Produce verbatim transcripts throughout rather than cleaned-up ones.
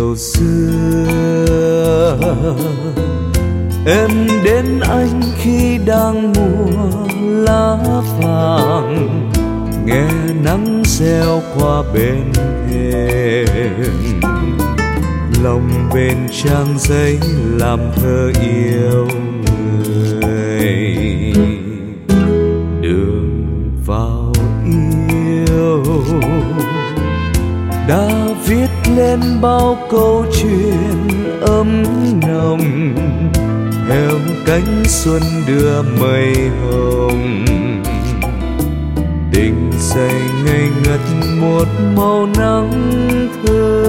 chiều xưa em đến anh khi đang mùa lá vàng, nghe nắng reo qua bên thềm, lòng bên trang giấy làm thơ yêu người. Đường vào yêu đã viết lên bao câu chuyện ấm nồng, theo cánh xuân đưa mây hồng. Tình say ngây ngất một màu nắng thơ.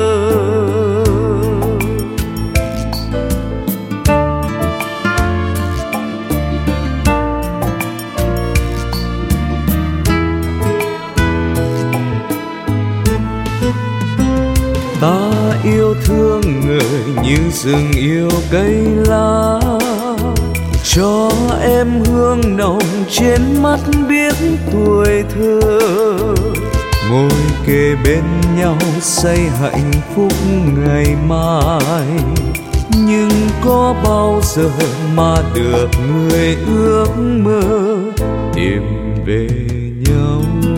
Ta yêu thương người như rừng yêu cây lá, cho em hương nồng trên mắt biết tuổi thơ. Ngồi kề bên nhau say hạnh phúc ngày mai, nhưng có bao giờ mà được người ước mơ tìm về nhau.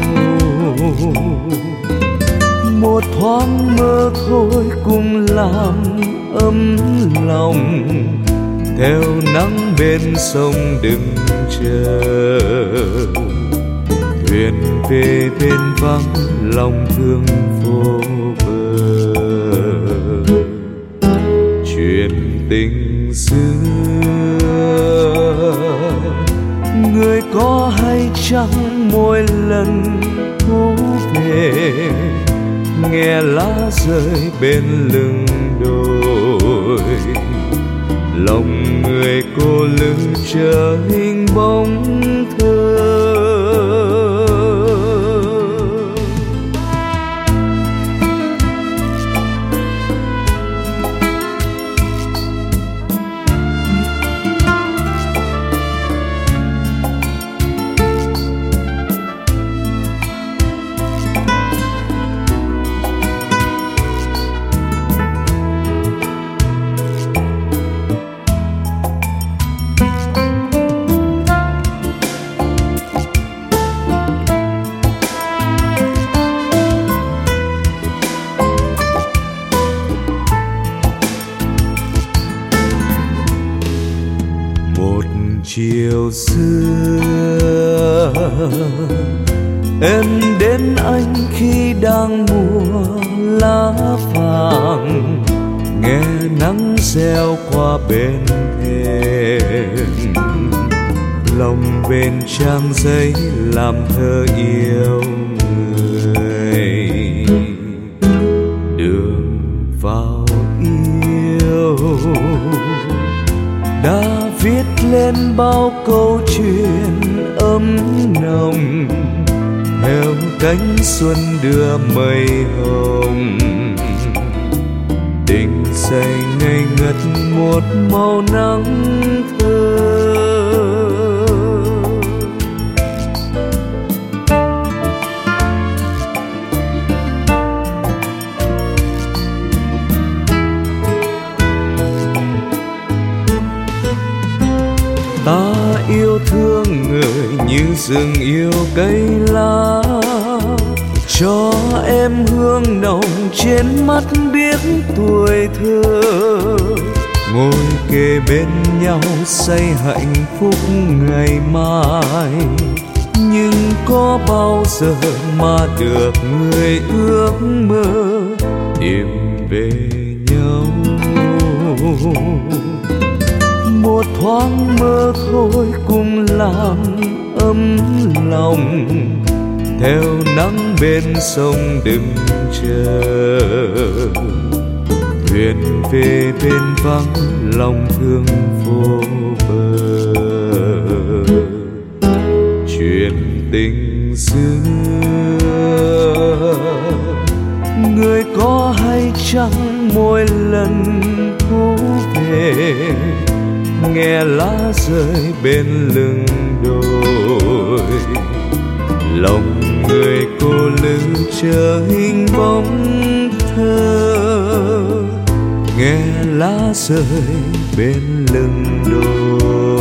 Một thoáng mơ thôi cùng làm ấm lòng, theo nắng bên sông đừng chờ. Thuyền về bên vắng lòng thương vô bờ. Chuyện tình xưa người có hay chăng mỗi lần thu về, nghe lá rơi bên lưng đồi. Lòng người cô lưng chờ hình bóng thơ. Chiều xưa em đến anh khi đang mùa lá vàng, nghe nắng reo qua bên thềm, lòng bên trang giấy làm thơ yêu người. Đường vào yêu đã viết lên bao câu chuyện ấm nồng, theo cánh xuân đưa mây hồng. Tình say ngây ngất một màu nắng thơ. Ta yêu thương người như rừng yêu cây lá, cho em hương nồng trên mắt biết tuổi thơ. Ngồi kề bên nhau say hạnh phúc ngày mai, nhưng có bao giờ mà được người ước mơ tìm về nhau. Một thoáng mơ thôi cùng làm ấm lòng, theo nắng bên sông đừng chờ. Thuyền về bên vắng lòng thương vô bờ. Chuyện tình xưa người có hay chăng mỗi lần thu về, nghe lá rơi bên lưng đồi. Lòng người cô lưng chờ hình bóng thơ. nghe lá rơi bên lưng đồi.